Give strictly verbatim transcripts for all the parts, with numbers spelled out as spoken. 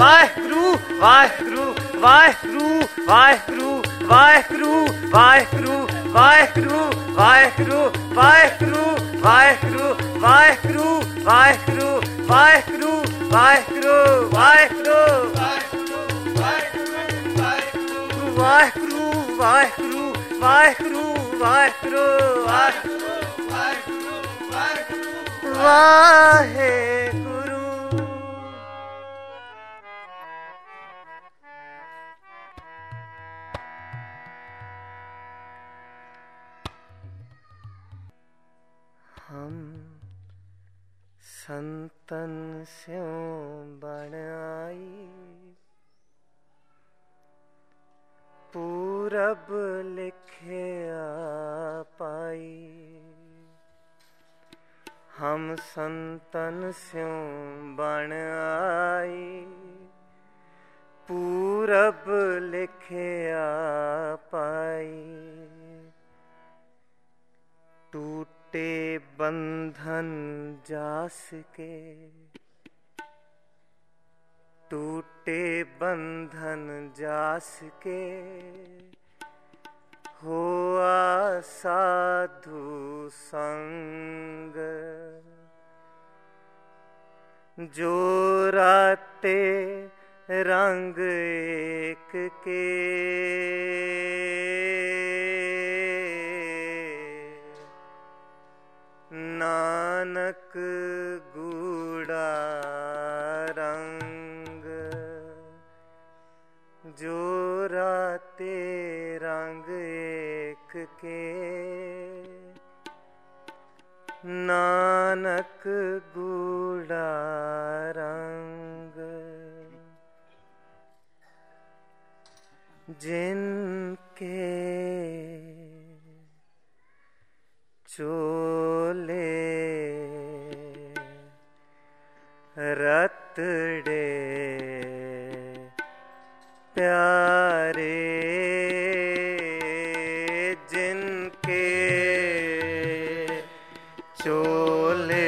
वाहेगुरु वाहेगुरु वाहेगुरु वाहेगुरु वाहेगुरु वाहेगुरु वाहेगुरु वाहेगुरु वाहेगुरु वाहेगुरु वाहेगुरु वाहेगुरु वाहेगुरु वाहेगुरु वाहेगुरु वाहेगुरु वाहेगुरु वाहेगुरु वाहेगुरु वाहेगुरु। हम संतन स्यों बण आई पूरब लिखिया पाई। हम संतन स्यों बण आई पूरब लिखिया पाई। टूटे बंधन जास के टूटे बंधन जास के हुआ साधु संग। जो राते रंग एक के नानक गूढ़ा रंग। जो राते रंग एक के नानक गूढ़ा रंग। जिनके चोले रतड़े प्यारे। जिनके चोले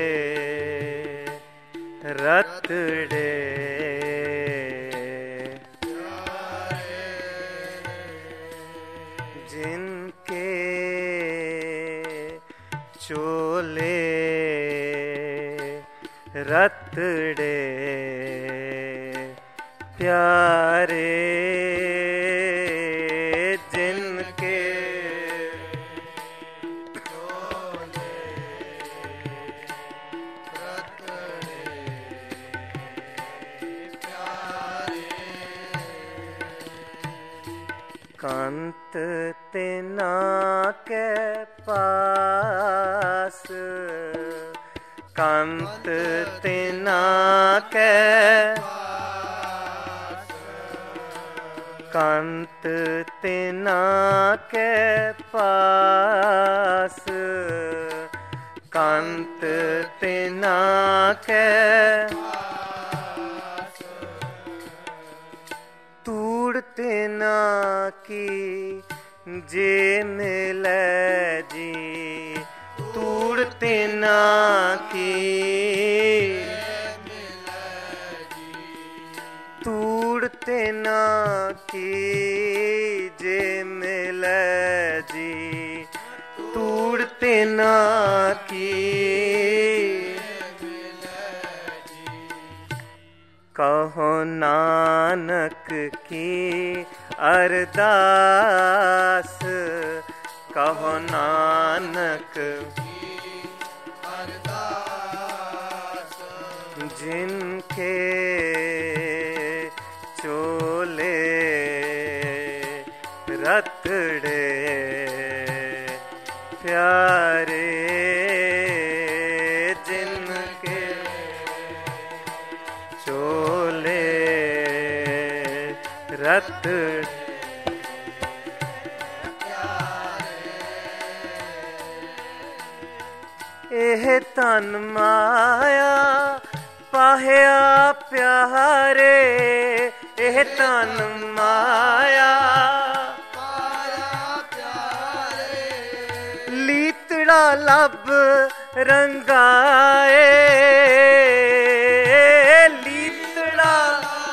रतड़े जिनके चोले रतड़े प्यारे। जिनके चोले रतड़े प्यारे। कंत तिना के पास कंत तिना के कंत तिना के पास कंत तिना के तूड़ तिना की जे मिले जी। तूड़ तिना की तूड़ तिना की जे मिले जी। तूड़ तिना की कहो नानक की अरदास। कहो नानक जिनके चोले रतड़े प्यारे। जिनके चोले रतड़े एह तन माया पाहिया प्यारे। एह तन माया पाया प्यारे। लीतड़ा लब रंगाए लीतड़ा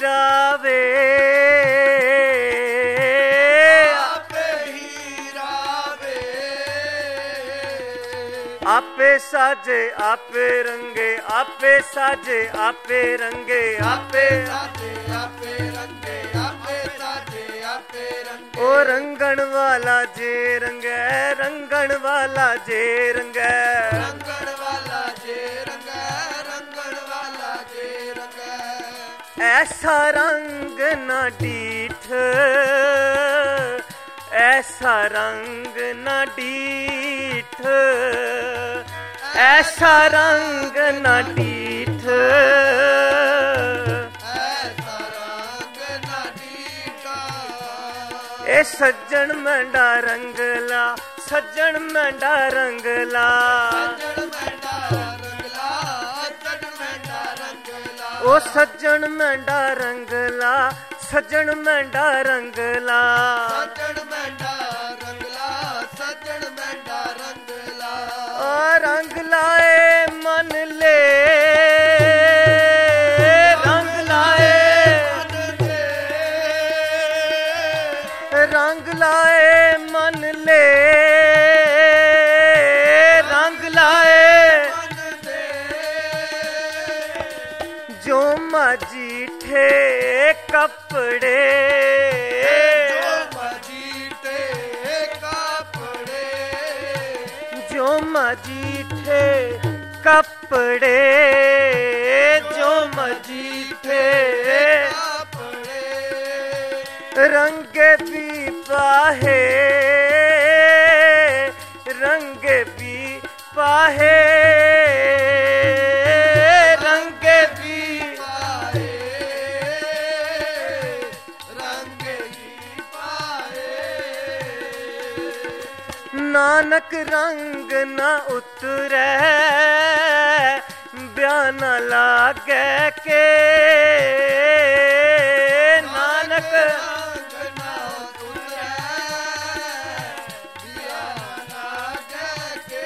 रावे आपे ही रावे आपे साजे आपे रंगे आपे साजे आपे रंगे आपे साजे आपे रंगे आपे साजे आपे रंगे ओ रंगण वाला जे रंगे रंगण वाला जे रंगे रंगण वाला जे रंगे रंगण वाला जे रंगे ऐसा रंग न डीठ ऐसा रंग न डीठ ऐसा रंग न डीठ ऐसा रंग न डीठा ए सज्जन मैंडा रंगला सज्जन मैंडा रंगला सज्जन मैंडा रंगला सज्जन मैंडा रंगला ओ सज्जन मैंडा रंगला सज्जन मैंडा रंगला सज्जन मैंडा रंगला सज्जन मैंडा रंगला आ रंग लाए मन ले रंग लाए रंग लाए मन ले रंग लाए जो मजीठे कपड़े मजीठे कपड़े जो मजीठे कपड़े जो मजीठे कपड़े रंग भी पाहे रंग भी पाहे रंग भी पाए रंग ही पाए नानक रंग न उतरे बयान लागे के नानक रंग ना तुझे दिया लागे के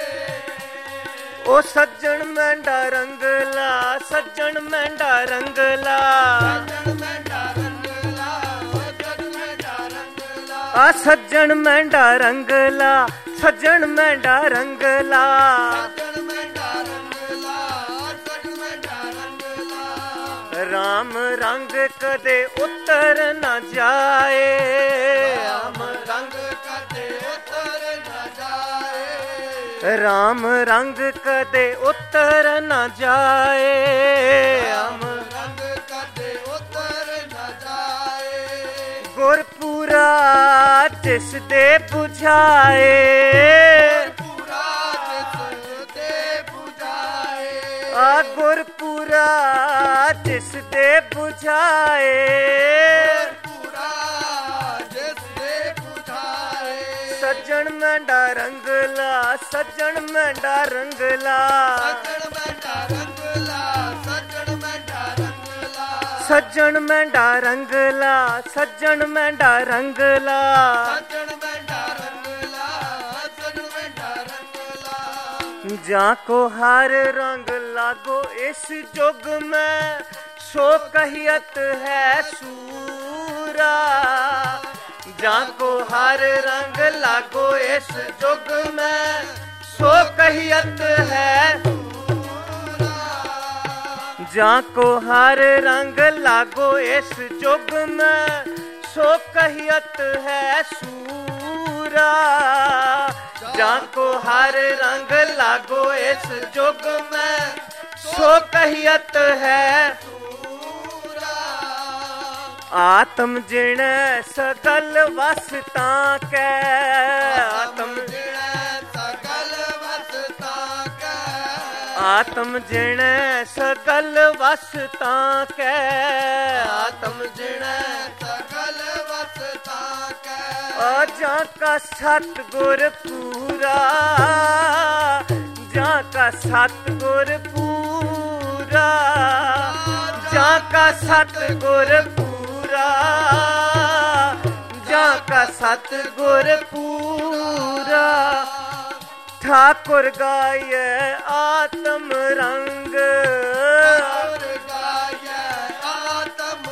ओ सज्जन मैंडा रंगला सज्जन मैंडा रंगला सज्जन मैंडा रंगला सज्जन मैंडा रंगला आ सज्जन मैंडा रंगला सज्जन मैंडा रंगला सज्जन मैंडा रंगला सज्जन मैंडा रंगला राम रंग कदे उतर न जाए राम रंग कदे उतर न जाए राम रंग कदे उतर न जाए राम रंग कदे उतर न जाए गुरपुरा जिस दे बुझाए पूरा जिस दे बुझाए आ गुरपुरा जिस दे बुझाए पूरा जिस दे बुझाए सज्जन मैंडा रंगला सज्जन मैंडा रंगला सज्जन मैंडा रंगला सज्जन मैंडा रंगला सज्जन मैंडा रंगला सज्जन मैंडा रंगला सज्जन मैंडा रंगला सज्जन मैंडा रंगला जाको हर रंग लागो इस जुग में सो कहियत है सूरा जाको हर रंग लागो इस जुग में सो कहियत है जाको हर रंग लागो इस जुग में सो कहियत है सूरा जाको हर रंग लागो इस जुग में सो कहियत है आत्म जिण सकल वसता कै आत्म सकल वसता कै आत्म जिण सकल वसता कै आत्म जिण सकल वसता कै जा का सतगुर पूरा जा का सतगुर पूरा जा का सतगुर पूरा जा का सतगुर पूरा ठाकुर गाय आत्म रंग और गाय आत्म